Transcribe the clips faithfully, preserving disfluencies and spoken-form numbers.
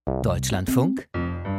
Deutschlandfunk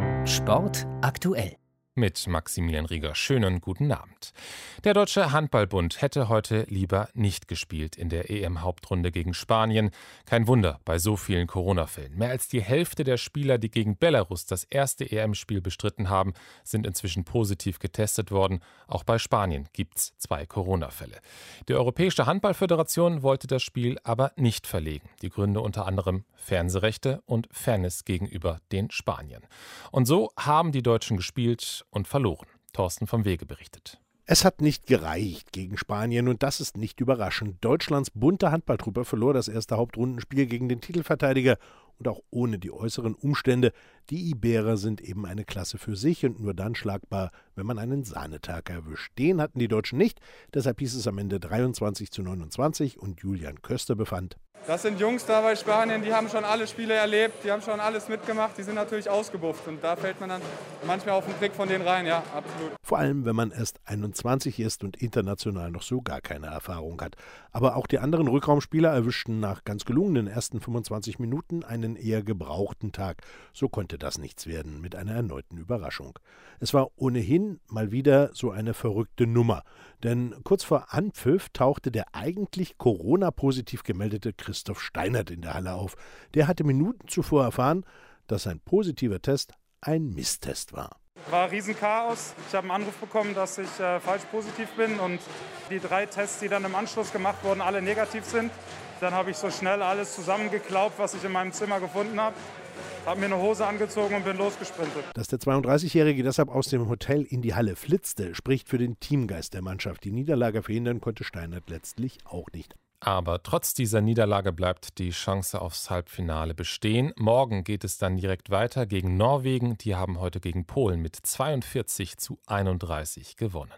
Sport aktuell. Mit Maximilian Rieger. Schönen guten Abend. Der Deutsche Handballbund hätte heute lieber nicht gespielt in der E M-Hauptrunde gegen Spanien. Kein Wunder bei so vielen Corona-Fällen. Mehr als die Hälfte der Spieler, die gegen Belarus das erste E M-Spiel bestritten haben, sind inzwischen positiv getestet worden. Auch bei Spanien gibt es zwei Corona-Fälle. Die Europäische Handballföderation wollte das Spiel aber nicht verlegen. Die Gründe unter anderem Fernsehrechte und Fairness gegenüber den Spaniern. Und so haben die Deutschen gespielt und verloren. Thorsten vom Wege berichtet. Es hat nicht gereicht gegen Spanien und das ist nicht überraschend. Deutschlands bunte Handballtruppe verlor das erste Hauptrundenspiel gegen den Titelverteidiger und auch ohne die äußeren Umstände. Die Iberer sind eben eine Klasse für sich und nur dann schlagbar, wenn man einen Sahnetag erwischt. Den hatten die Deutschen nicht, deshalb hieß es am Ende dreiundzwanzig zu neunundzwanzig und Julian Köster befand: Das sind Jungs da bei Spanien, die haben schon alle Spiele erlebt, die haben schon alles mitgemacht, die sind natürlich ausgebufft und da fällt man dann manchmal auf den Trick von denen rein, ja, absolut. Vor allem, wenn man erst einundzwanzig ist und international noch so gar keine Erfahrung hat. Aber auch die anderen Rückraumspieler erwischten nach ganz gelungenen ersten fünfundzwanzig Minuten einen eher gebrauchten Tag. So konnte das nichts werden mit einer erneuten Überraschung. Es war ohnehin mal wieder so eine verrückte Nummer. Denn kurz vor Anpfiff tauchte der eigentlich Corona-positiv gemeldete Christoph Steinert in der Halle auf. Der hatte Minuten zuvor erfahren, dass sein positiver Test ein Misstest war. War Riesenchaos. Ich habe einen Anruf bekommen, dass ich äh, falsch positiv bin und die drei Tests, die dann im Anschluss gemacht wurden, alle negativ sind. Dann habe ich so schnell alles zusammengeklaubt, was ich in meinem Zimmer gefunden habe. Habe mir eine Hose angezogen und bin losgesprintet. Dass der zweiunddreißigjährige deshalb aus dem Hotel in die Halle flitzte, spricht für den Teamgeist der Mannschaft. Die Niederlage verhindern konnte Steinert letztlich auch nicht. Aber trotz dieser Niederlage bleibt die Chance aufs Halbfinale bestehen. Morgen geht es dann direkt weiter gegen Norwegen. Die haben heute gegen Polen mit zweiundvierzig zu einunddreißig gewonnen.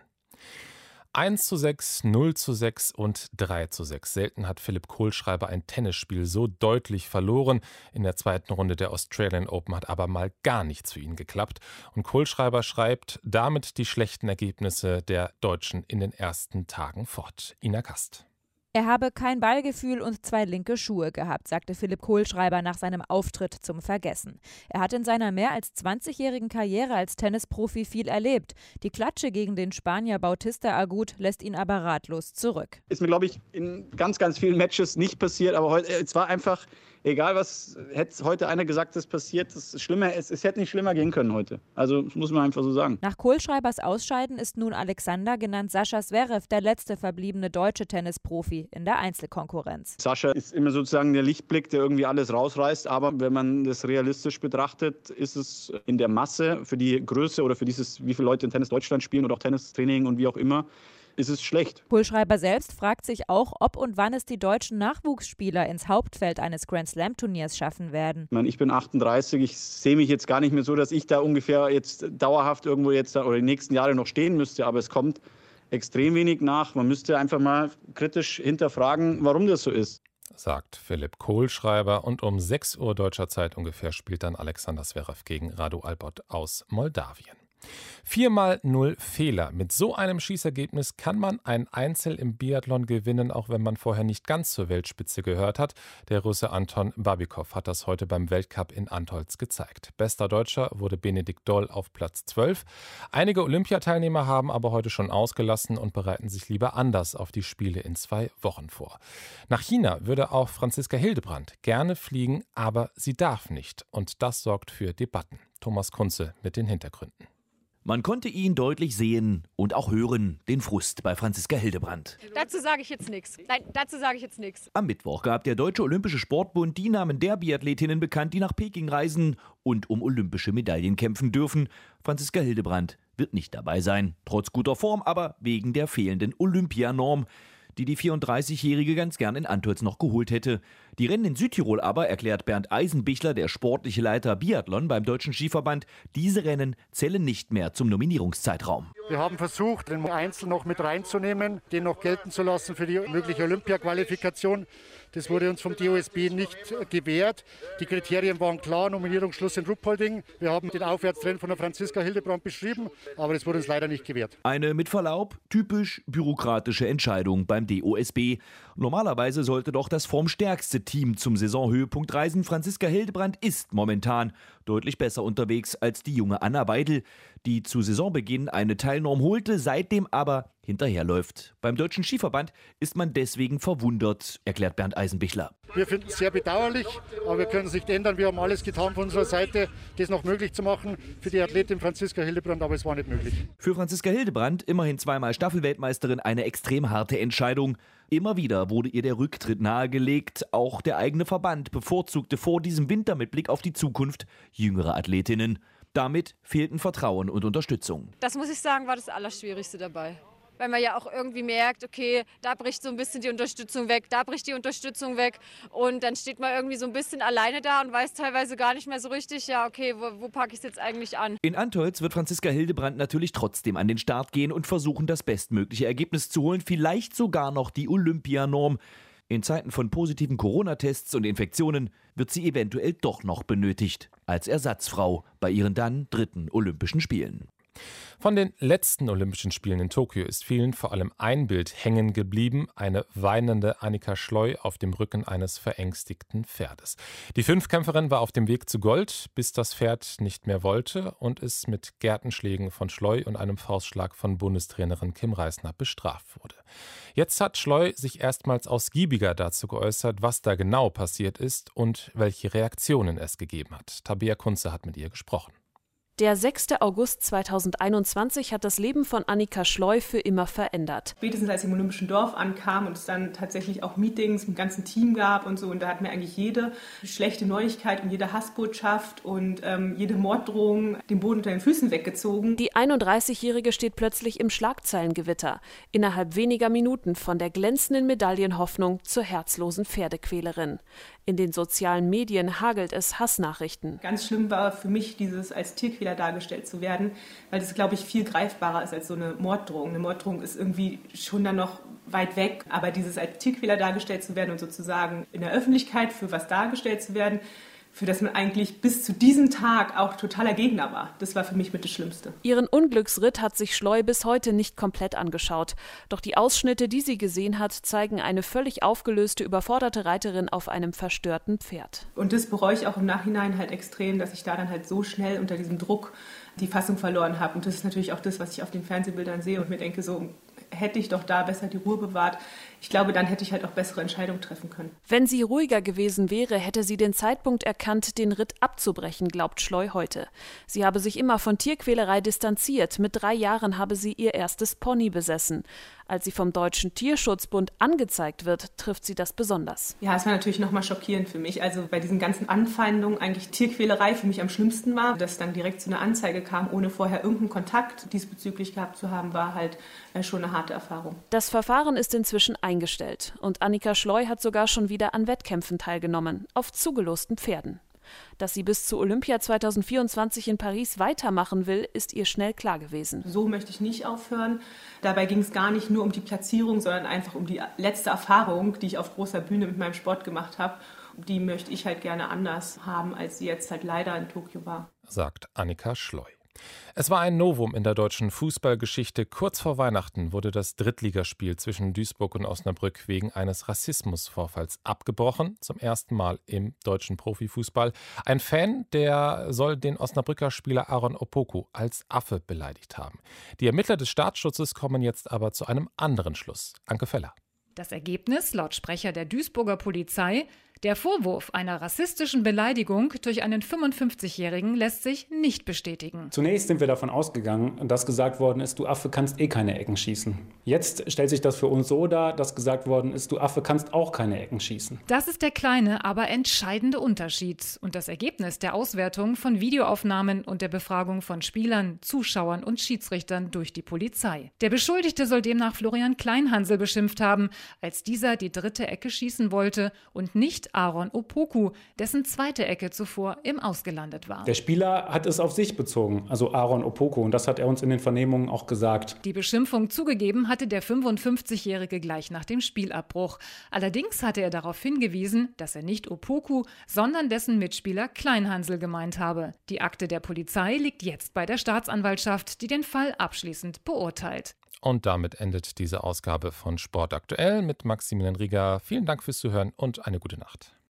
eins zu sechs, null zu sechs und drei zu sechs. Selten hat Philipp Kohlschreiber ein Tennisspiel so deutlich verloren. In der zweiten Runde der Australian Open hat aber mal gar nichts für ihn geklappt. Und Kohlschreiber schreibt damit die schlechten Ergebnisse der Deutschen in den ersten Tagen fort. Ina Kast. Er habe kein Ballgefühl und zwei linke Schuhe gehabt, sagte Philipp Kohlschreiber nach seinem Auftritt zum Vergessen. Er hat in seiner mehr als zwanzigjährigen Karriere als Tennisprofi viel erlebt. Die Klatsche gegen den Spanier Bautista Agut lässt ihn aber ratlos zurück. Ist mir, glaube ich, in ganz, ganz vielen Matches nicht passiert, aber heute, es war einfach, egal was, hätte heute einer gesagt, das passiert, das ist schlimmer, es, es hätte nicht schlimmer gehen können heute. Also, das muss man einfach so sagen. Nach Kohlschreibers Ausscheiden ist nun Alexander, genannt Sascha Zverev, der letzte verbliebene deutsche Tennisprofi in der Einzelkonkurrenz. Sascha ist immer sozusagen der Lichtblick, der irgendwie alles rausreißt, aber wenn man das realistisch betrachtet, ist es in der Masse für die Größe oder für dieses, wie viele Leute in Tennis Deutschland spielen oder auch Tennistraining und wie auch immer, ist es schlecht. Kohlschreiber selbst fragt sich auch, ob und wann es die deutschen Nachwuchsspieler ins Hauptfeld eines Grand-Slam-Turniers schaffen werden. Ich meine, ich bin achtunddreißig, ich sehe mich jetzt gar nicht mehr so, dass ich da ungefähr jetzt dauerhaft irgendwo jetzt oder die nächsten Jahre noch stehen müsste, aber es kommt extrem wenig nach. Man müsste einfach mal kritisch hinterfragen, warum das so ist. Sagt Philipp Kohlschreiber. Und um sechs Uhr deutscher Zeit ungefähr spielt dann Alexander Zverev gegen Radu Albot aus Moldawien. Viermal null Fehler. Mit so einem Schießergebnis kann man ein Einzel im Biathlon gewinnen, auch wenn man vorher nicht ganz zur Weltspitze gehört hat. Der Russe Anton Babikow hat das heute beim Weltcup in Antholz gezeigt. Bester Deutscher wurde Benedikt Doll auf Platz zwölf. Einige Olympiateilnehmer haben aber heute schon ausgelassen und bereiten sich lieber anders auf die Spiele in zwei Wochen vor. Nach China würde auch Franziska Hildebrandt gerne fliegen, aber sie darf nicht. Und das sorgt für Debatten. Thomas Kunze mit den Hintergründen. Man konnte ihn deutlich sehen und auch hören, den Frust bei Franziska Hildebrandt. Dazu sage ich jetzt nichts. Nein, dazu sage ich jetzt nichts. Am Mittwoch gab der Deutsche Olympische Sportbund die Namen der Biathletinnen bekannt, die nach Peking reisen und um olympische Medaillen kämpfen dürfen. Franziska Hildebrandt wird nicht dabei sein, trotz guter Form, aber wegen der fehlenden Olympianorm, die die vierunddreißigjährige ganz gern in Antholz noch geholt hätte. Die Rennen in Südtirol aber, erklärt Bernd Eisenbichler, der sportliche Leiter Biathlon beim Deutschen Skiverband, diese Rennen zählen nicht mehr zum Nominierungszeitraum. Wir haben versucht, den Einzel noch mit reinzunehmen, den noch gelten zu lassen für die mögliche Olympiaqualifikation. Das wurde uns vom D O S B nicht gewährt. Die Kriterien waren klar, Nominierungsschluss in Ruppolding. Wir haben den Aufwärtstrend von der Franziska Hildebrand beschrieben, aber das wurde uns leider nicht gewährt. Eine mit Verlaub typisch bürokratische Entscheidung beim D O S B. Normalerweise sollte doch das formstärkste Team zum Saisonhöhepunkt reisen. Franziska Hildebrand ist momentan deutlich besser unterwegs als die junge Anna Weidel, die zu Saisonbeginn eine Teilnorm holte, seitdem aber hinterherläuft. Beim Deutschen Skiverband ist man deswegen verwundert, erklärt Bernd Eisenbichler. Wir finden es sehr bedauerlich, aber wir können es nicht ändern. Wir haben alles getan von unserer Seite, das noch möglich zu machen für die Athletin Franziska Hildebrand, aber es war nicht möglich. Für Franziska Hildebrand, immerhin zweimal Staffelweltmeisterin, eine extrem harte Entscheidung. Immer wieder wurde ihr der Rücktritt nahegelegt. Auch der eigene Verband bevorzugte vor diesem Winter mit Blick auf die Zukunft jüngere Athletinnen. Damit fehlten Vertrauen und Unterstützung. Das muss ich sagen, war das Allerschwierigste dabei. Weil man ja auch irgendwie merkt, okay, da bricht so ein bisschen die Unterstützung weg, da bricht die Unterstützung weg und dann steht man irgendwie so ein bisschen alleine da und weiß teilweise gar nicht mehr so richtig, ja okay, wo, wo packe ich es jetzt eigentlich an? In Antolz wird Franziska Hildebrand natürlich trotzdem an den Start gehen und versuchen, das bestmögliche Ergebnis zu holen, vielleicht sogar noch die Olympianorm. In Zeiten von positiven Corona-Tests und Infektionen wird sie eventuell doch noch benötigt, als Ersatzfrau bei ihren dann dritten Olympischen Spielen. Von den letzten Olympischen Spielen in Tokio ist vielen vor allem ein Bild hängen geblieben: eine weinende Annika Schleu auf dem Rücken eines verängstigten Pferdes. Die Fünfkämpferin war auf dem Weg zu Gold, bis das Pferd nicht mehr wollte und es mit Gertenschlägen von Schleu und einem Faustschlag von Bundestrainerin Kim Reisner bestraft wurde. Jetzt hat Schleu sich erstmals ausgiebiger dazu geäußert, was da genau passiert ist und welche Reaktionen es gegeben hat. Tabea Kunze hat mit ihr gesprochen. Der sechster August zweitausendeinundzwanzig hat das Leben von Annika Schleu für immer verändert. Spätestens als ich im Olympischen Dorf ankam und es dann tatsächlich auch Meetings mit dem ganzen Team gab und so, und da hat mir eigentlich jede schlechte Neuigkeit und jede Hassbotschaft und ähm, jede Morddrohung den Boden unter den Füßen weggezogen. Die einunddreißigjährige steht plötzlich im Schlagzeilengewitter. Innerhalb weniger Minuten von der glänzenden Medaillenhoffnung zur herzlosen Pferdequälerin. In den sozialen Medien hagelt es Hassnachrichten. Ganz schlimm war für mich dieses als Tierquäler dargestellt zu werden, weil das, glaube ich, viel greifbarer ist als so eine Morddrohung. Eine Morddrohung ist irgendwie schon dann noch weit weg, aber dieses als Tierquäler dargestellt zu werden und sozusagen in der Öffentlichkeit für was dargestellt zu werden, für das man eigentlich bis zu diesem Tag auch totaler Gegner war. Das war für mich mit das Schlimmste. Ihren Unglücksritt hat sich Schleu bis heute nicht komplett angeschaut. Doch die Ausschnitte, die sie gesehen hat, zeigen eine völlig aufgelöste, überforderte Reiterin auf einem verstörten Pferd. Und das bereue ich auch im Nachhinein halt extrem, dass ich da dann halt so schnell unter diesem Druck die Fassung verloren habe. Und das ist natürlich auch das, was ich auf den Fernsehbildern sehe und mir denke, so hätte ich doch da besser die Ruhe bewahrt. Ich glaube, dann hätte ich halt auch bessere Entscheidungen treffen können. Wenn sie ruhiger gewesen wäre, hätte sie den Zeitpunkt erkannt, den Ritt abzubrechen, glaubt Schleu heute. Sie habe sich immer von Tierquälerei distanziert. Mit drei Jahren habe sie ihr erstes Pony besessen. Als sie vom Deutschen Tierschutzbund angezeigt wird, trifft sie das besonders. Ja, es war natürlich nochmal schockierend für mich. Also bei diesen ganzen Anfeindungen eigentlich Tierquälerei für mich am schlimmsten war. Dass dann direkt zu einer Anzeige kam, ohne vorher irgendeinen Kontakt diesbezüglich gehabt zu haben, war halt schon eine harte Erfahrung. Das Verfahren ist inzwischen eingestellt und Annika Schleu hat sogar schon wieder an Wettkämpfen teilgenommen, auf zugelosten Pferden. Dass sie bis zu Olympia zweitausendvierundzwanzig in Paris weitermachen will, ist ihr schnell klar gewesen. So möchte ich nicht aufhören. Dabei ging es gar nicht nur um die Platzierung, sondern einfach um die letzte Erfahrung, die ich auf großer Bühne mit meinem Sport gemacht habe. Die möchte ich halt gerne anders haben, als sie jetzt halt leider in Tokio war. Sagt Annika Schleu. Es war ein Novum in der deutschen Fußballgeschichte. Kurz vor Weihnachten wurde das Drittligaspiel zwischen Duisburg und Osnabrück wegen eines Rassismusvorfalls abgebrochen. Zum ersten Mal im deutschen Profifußball. Ein Fan, der soll den Osnabrücker Spieler Aaron Opoku als Affe beleidigt haben. Die Ermittler des Staatsschutzes kommen jetzt aber zu einem anderen Schluss. Anke Feller. Das Ergebnis, laut Sprecher der Duisburger Polizei: Der Vorwurf einer rassistischen Beleidigung durch einen fünfundfünfzigjährigen lässt sich nicht bestätigen. Zunächst sind wir davon ausgegangen, dass gesagt worden ist, du Affe kannst eh keine Ecken schießen. Jetzt stellt sich das für uns so dar, dass gesagt worden ist, du Affe kannst auch keine Ecken schießen. Das ist der kleine, aber entscheidende Unterschied und das Ergebnis der Auswertung von Videoaufnahmen und der Befragung von Spielern, Zuschauern und Schiedsrichtern durch die Polizei. Der Beschuldigte soll demnach Florian Kleinhansel beschimpft haben, als dieser die dritte Ecke schießen wollte und nicht nicht Aaron Opoku, dessen zweite Ecke zuvor im Ausgelandet war. Der Spieler hat es auf sich bezogen, also Aaron Opoku, und das hat er uns in den Vernehmungen auch gesagt. Die Beschimpfung zugegeben hatte der fünfundfünfzigjährige gleich nach dem Spielabbruch. Allerdings hatte er darauf hingewiesen, dass er nicht Opoku, sondern dessen Mitspieler Kleinhansel gemeint habe. Die Akte der Polizei liegt jetzt bei der Staatsanwaltschaft, die den Fall abschließend beurteilt. Und damit endet diese Ausgabe von Sport aktuell mit Maximilian Rieger. Vielen Dank fürs Zuhören und eine gute Nacht.